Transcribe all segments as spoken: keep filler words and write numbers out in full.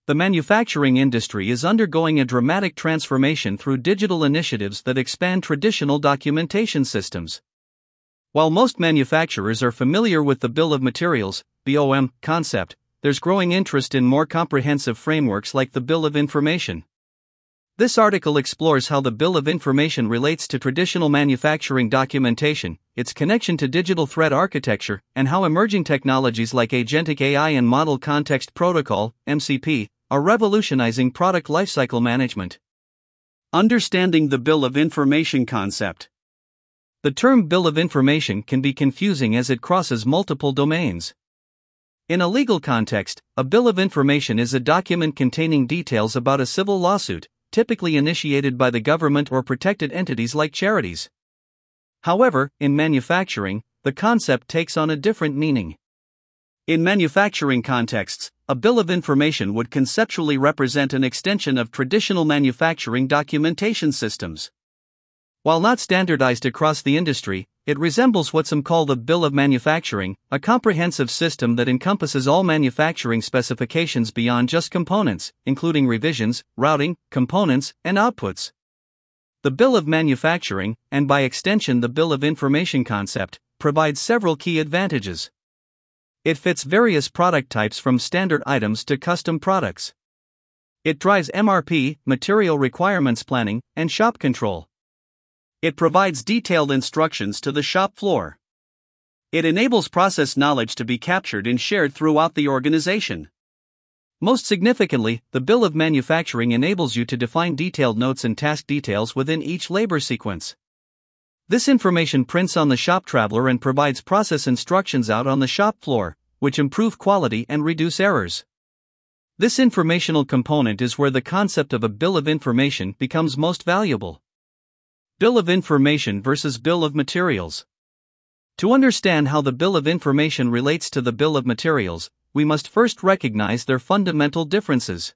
The manufacturing industry is undergoing a dramatic transformation through digital initiatives that expand traditional documentation systems. While most manufacturers are familiar with the Bill of Materials (B O M) concept, there's growing interest in more comprehensive frameworks like the Bill of Information. This article explores how the Bill of Information relates to traditional manufacturing documentation, its connection to digital thread architecture, and how emerging technologies like agentic A I and Model Context Protocol (M C P) are revolutionizing product lifecycle management. Understanding the Bill of Information concept. The term Bill of Information can be confusing as it crosses multiple domains. In a legal context, a Bill of Information is a document containing details about a civil lawsuit, typically initiated by the government or protected entities like charities. However, in manufacturing, the concept takes on a different meaning. In manufacturing contexts, a Bill of Information would conceptually represent an extension of traditional manufacturing documentation systems. While not standardized across the industry, it resembles what some call the Bill of Manufacturing, a comprehensive system that encompasses all manufacturing specifications beyond just components, including revisions, routing, components, and outputs. The Bill of Manufacturing, and by extension the Bill of Information concept, provides several key advantages. It fits various product types from standard items to custom products. It drives M R P, material requirements planning, and shop control. It provides detailed instructions to the shop floor. It enables process knowledge to be captured and shared throughout the organization. Most significantly, the Bill of Manufacturing enables you to define detailed notes and task details within each labor sequence. This information prints on the shop traveler and provides process instructions out on the shop floor, which improve quality and reduce errors. This informational component is where the concept of a Bill of Information becomes most valuable. Bill of Information versus Bill of Materials. To understand how the Bill of Information relates to the Bill of Materials, we must first recognize their fundamental differences.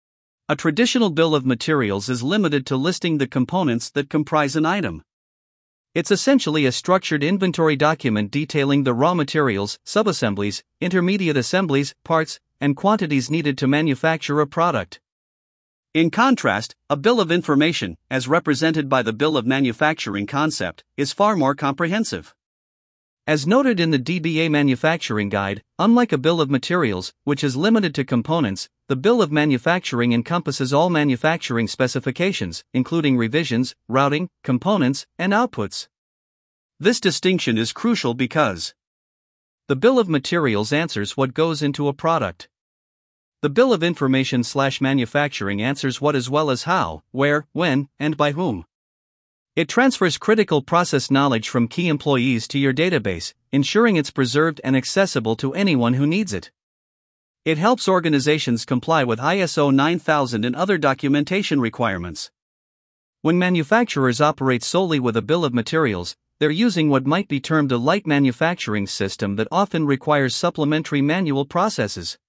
A traditional Bill of Materials is limited to listing the components that comprise an item. It's essentially a structured inventory document detailing the raw materials, subassemblies, intermediate assemblies, parts, and quantities needed to manufacture a product. In contrast, a Bill of Information, as represented by the Bill of Manufacturing concept, is far more comprehensive. As noted in the D B A Manufacturing Guide, unlike a Bill of Materials, which is limited to components, the Bill of Manufacturing encompasses all manufacturing specifications, including revisions, routing, components, and outputs. This distinction is crucial because the Bill of Materials answers what goes into a product. The Bill of Information slash Manufacturing answers what as well as how, where, when, and by whom. It transfers critical process knowledge from key employees to your database, ensuring it's preserved and accessible to anyone who needs it. It helps organizations comply with I S O nine thousand and other documentation requirements. When manufacturers operate solely with a Bill of Materials, they're using what might be termed a light manufacturing system that often requires supplementary manual processes.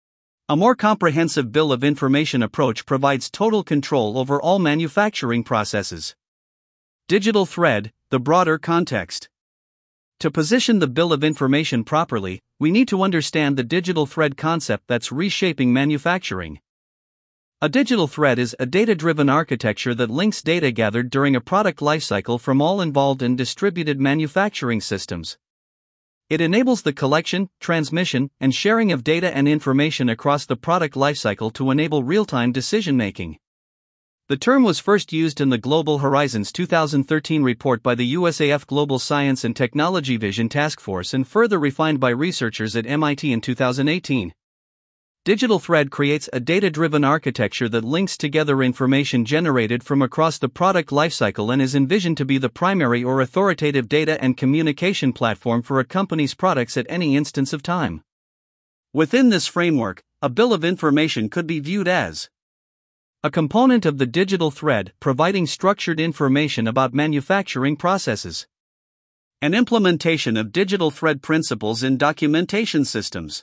A more comprehensive Bill of Information approach provides total control over all manufacturing processes. Digital thread, the broader context. To position the Bill of Information properly, we need to understand the digital thread concept that's reshaping manufacturing. A digital thread is a data-driven architecture that links data gathered during a product lifecycle from all involved in distributed manufacturing systems. It enables the collection, transmission, and sharing of data and information across the product lifecycle to enable real-time decision-making. The term was first used in the Global Horizons two thousand thirteen report by the U S A F Global Science and Technology Vision Task Force and further refined by researchers at M I T in two thousand eighteen. Digital thread creates a data-driven architecture that links together information generated from across the product lifecycle and is envisioned to be the primary or authoritative data and communication platform for a company's products at any instance of time. Within this framework, a Bill of Information could be viewed as a component of the digital thread providing structured information about manufacturing processes, an implementation of digital thread principles in documentation systems,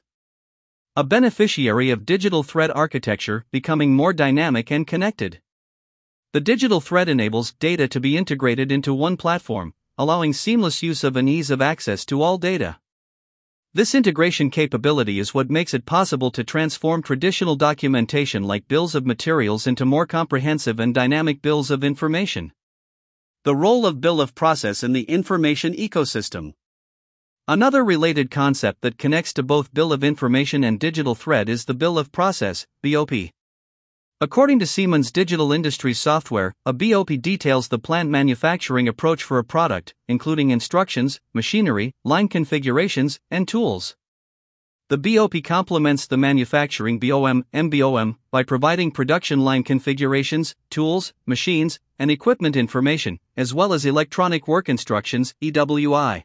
a beneficiary of digital thread architecture becoming more dynamic and connected. The digital thread enables data to be integrated into one platform, allowing seamless use of and ease of access to all data. This integration capability is what makes it possible to transform traditional documentation like bills of materials into more comprehensive and dynamic bills of information. The role of bill of process in the information ecosystem. Another related concept that connects to both bill of information and digital thread is the bill of process, B O P. According to Siemens Digital Industries software, a B O P details the plant manufacturing approach for a product, including instructions, machinery, line configurations, and tools. The B O P complements the manufacturing B O M, M B O M, by providing production line configurations, tools, machines, and equipment information, as well as electronic work instructions, E W I.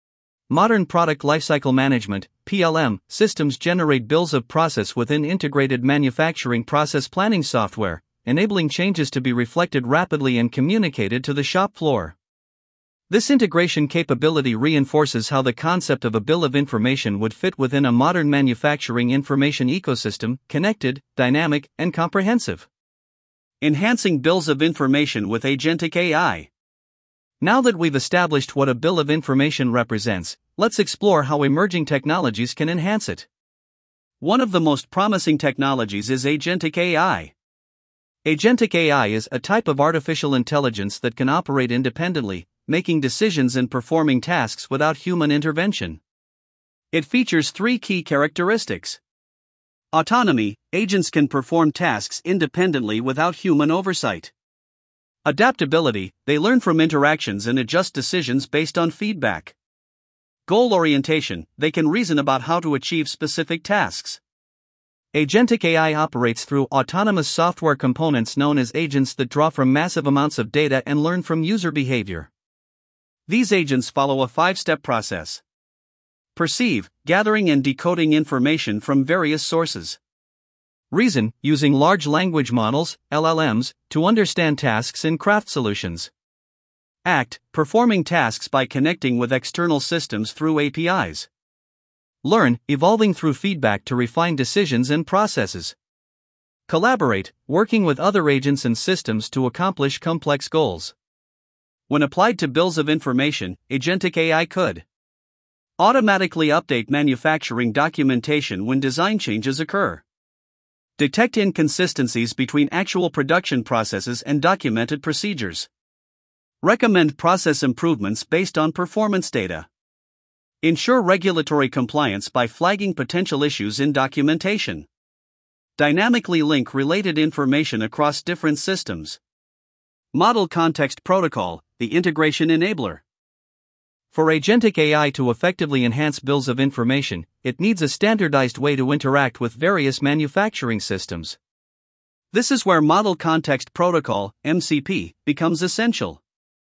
Modern product lifecycle management, P L M, systems generate bills of process within integrated manufacturing process planning software, enabling changes to be reflected rapidly and communicated to the shop floor. This integration capability reinforces how the concept of a bill of information would fit within a modern manufacturing information ecosystem, connected, dynamic, and comprehensive. Enhancing bills of information with agentic A I. Now that we've established what a bill of information represents, let's explore how emerging technologies can enhance it. One of the most promising technologies is agentic A I. Agentic A I is a type of artificial intelligence that can operate independently, making decisions and performing tasks without human intervention. It features three key characteristics. Autonomy: agents can perform tasks independently without human oversight. Adaptability: they learn from interactions and adjust decisions based on feedback. Goal orientation: they can reason about how to achieve specific tasks. Agentic A I operates through autonomous software components known as agents that draw from massive amounts of data and learn from user behavior. These agents follow a five-step process. Perceive: gathering and decoding information from various sources. Reason: using large language models, L L Ms, to understand tasks and craft solutions. Act: performing tasks by connecting with external systems through A P Is. Learn: evolving through feedback to refine decisions and processes. Collaborate: working with other agents and systems to accomplish complex goals. When applied to bills of information, agentic A I could automatically update manufacturing documentation when design changes occur. Detect inconsistencies between actual production processes and documented procedures. Recommend process improvements based on performance data. Ensure regulatory compliance by flagging potential issues in documentation. Dynamically link related information across different systems. Model Context Protocol, the integration enabler. For agentic A I to effectively enhance bills of information, it needs a standardized way to interact with various manufacturing systems. This is where Model Context Protocol, M C P, becomes essential.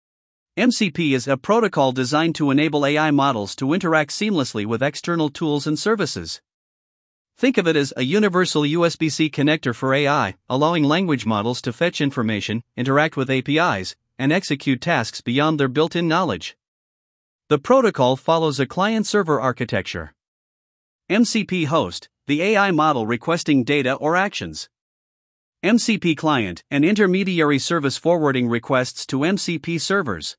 M C P is a protocol designed to enable A I models to interact seamlessly with external tools and services. Think of it as a universal U S B C connector for A I, allowing language models to fetch information, interact with A P Is, and execute tasks beyond their built-in knowledge. The protocol follows a client-server architecture. M C P host, the A I model requesting data or actions. M C P client, an intermediary service forwarding requests to M C P servers.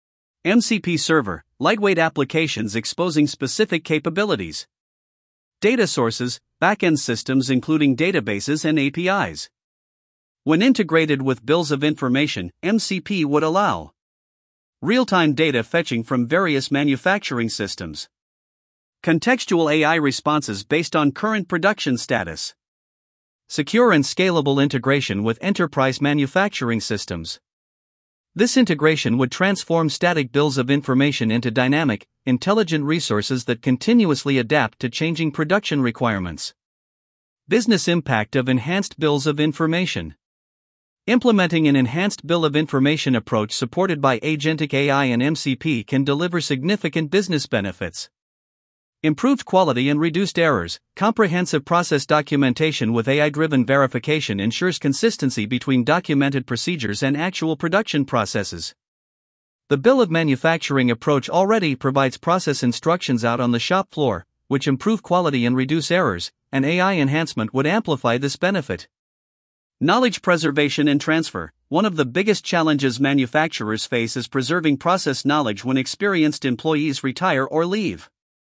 M C P server, lightweight applications exposing specific capabilities. Data sources, backend systems including databases and A P Is. When integrated with bills of information, M C P would allow real-time data fetching from various manufacturing systems. Contextual A I responses based on current production status. Secure and scalable integration with enterprise manufacturing systems. This integration would transform static bills of information into dynamic, intelligent resources that continuously adapt to changing production requirements. Business impact of enhanced bills of information. Implementing an enhanced bill of information approach supported by agentic A I and M C P can deliver significant business benefits. Improved quality and reduced errors. Comprehensive process documentation with A I-driven verification ensures consistency between documented procedures and actual production processes. The bill of manufacturing approach already provides process instructions out on the shop floor, which improve quality and reduce errors, and A I enhancement would amplify this benefit. Knowledge preservation and transfer. One of the biggest challenges manufacturers face is preserving process knowledge when experienced employees retire or leave.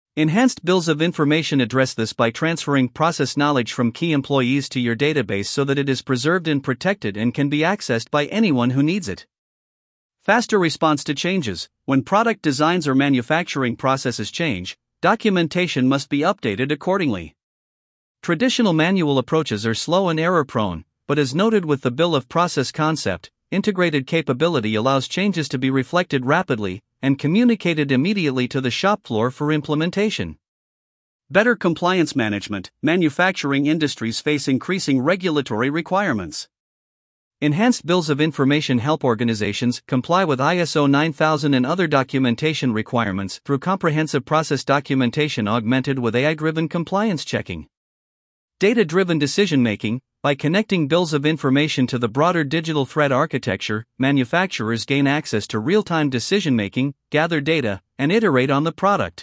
Enhanced bills of information address this by transferring process knowledge from key employees to your database so that it is preserved and protected and can be accessed by anyone who needs it. Faster response to changes. When product designs or manufacturing processes change, documentation must be updated accordingly. Traditional manual approaches are slow and error-prone, but as noted with the bill of process concept, integrated capability allows changes to be reflected rapidly and communicated immediately to the shop floor for implementation. Better compliance management. Manufacturing industries face increasing regulatory requirements. Enhanced bills of information help organizations comply with I S O nine thousand and other documentation requirements through comprehensive process documentation augmented with A I-driven compliance checking. Data-driven decision-making. By connecting bills of information to the broader digital thread architecture, manufacturers gain access to real-time decision-making, gather data, and iterate on the product.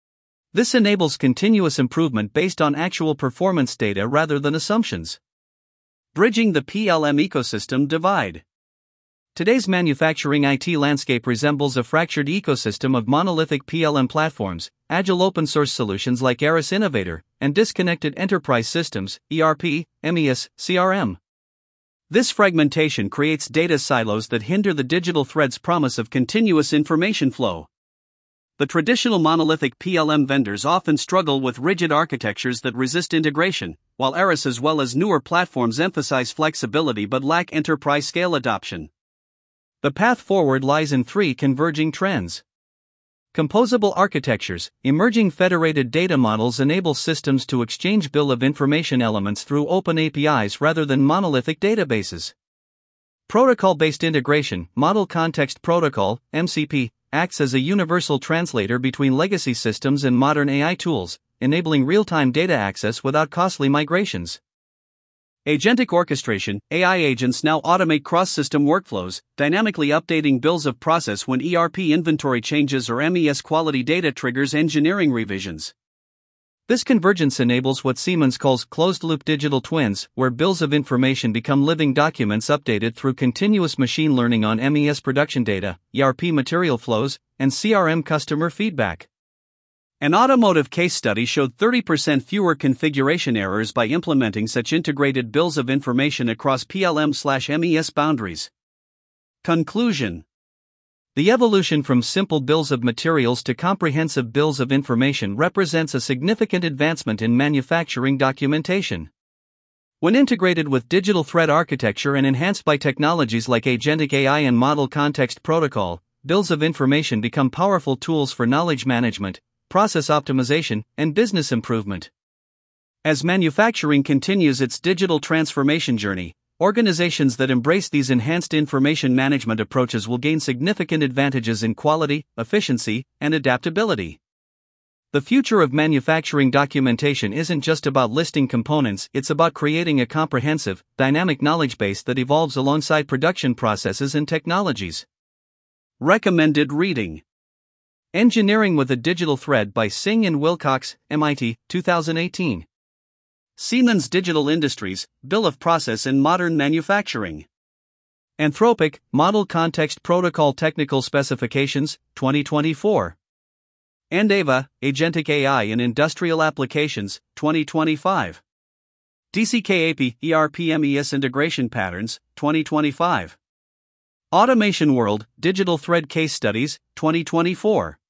This enables continuous improvement based on actual performance data rather than assumptions. Bridging the P L M ecosystem divide. Today's manufacturing I T landscape resembles a fractured ecosystem of monolithic P L M platforms, agile open-source solutions like Aris Innovator, and disconnected enterprise systems, E R P, M E S, C R M. This fragmentation creates data silos that hinder the digital thread's promise of continuous information flow. The traditional monolithic P L M vendors often struggle with rigid architectures that resist integration, while Aris as well as newer platforms emphasize flexibility but lack enterprise-scale adoption. The path forward lies in three converging trends. Composable architectures. Emerging federated data models enable systems to exchange bill of information elements through open A P Is rather than monolithic databases. Protocol-based integration. Model Context Protocol, M C P, acts as a universal translator between legacy systems and modern A I tools, enabling real-time data access without costly migrations. Agentic orchestration. A I agents now automate cross-system workflows, dynamically updating bills of process when E R P inventory changes or M E S quality data triggers engineering revisions. This convergence enables what Siemens calls closed-loop digital twins, where bills of information become living documents updated through continuous machine learning on M E S production data, E R P material flows, and C R M customer feedback. An automotive case study showed thirty percent fewer configuration errors by implementing such integrated bills of information across P L M/M E S boundaries. Conclusion. The evolution from simple bills of materials to comprehensive bills of information represents a significant advancement in manufacturing documentation. When integrated with digital thread architecture and enhanced by technologies like agentic A I and model context protocol, bills of information become powerful tools for knowledge management, process optimization, and business improvement. As manufacturing continues its digital transformation journey, organizations that embrace these enhanced information management approaches will gain significant advantages in quality, efficiency, and adaptability. The future of manufacturing documentation isn't just about listing components, it's about creating a comprehensive, dynamic knowledge base that evolves alongside production processes and technologies. Recommended reading: Engineering with a Digital Thread by Singh and Wilcox, M I T, two thousand eighteen. Siemens Digital Industries, Bill of Process in Modern Manufacturing. Anthropic, Model Context Protocol Technical Specifications, twenty twenty-four. Endava, Agentic A I in Industrial Applications, twenty twenty-five. D C K A P, E R P M E S Integration Patterns, twenty twenty-five. Automation World, Digital Thread Case Studies, twenty twenty-four.